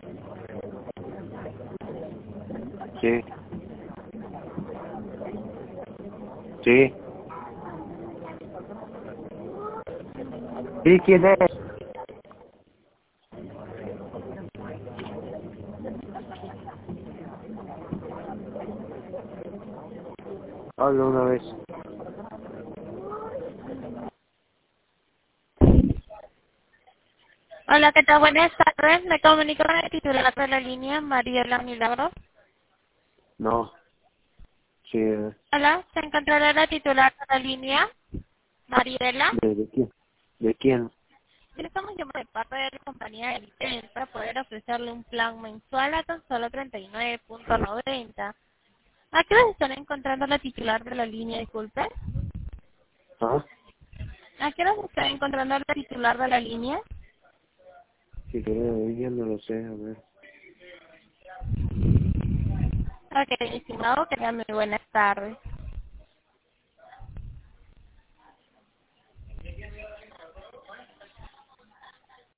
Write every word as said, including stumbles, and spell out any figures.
Sí. Sí. Sí, ¿quién es? Habla una vez. Hola, ¿qué tal? Buenas tardes. Me comunico con el titular de la línea, Mariela Milagro. No. Sí. eh, Hola, ¿se encontrará la titular de la línea, Mariela? ¿De, de quién? ¿De quién? Yo estamos llamando de parte de la compañía Elite para poder ofrecerle un plan mensual a tan solo treinta y nueve punto noventa. ¿A qué hora se están encontrando la titular de la línea, disculpe? ¿Ah? ¿A qué hora se está encontrando la titular de la línea? Si querés, ya no lo sé, a ver. Ok, estimado, que tengan muy buenas tardes.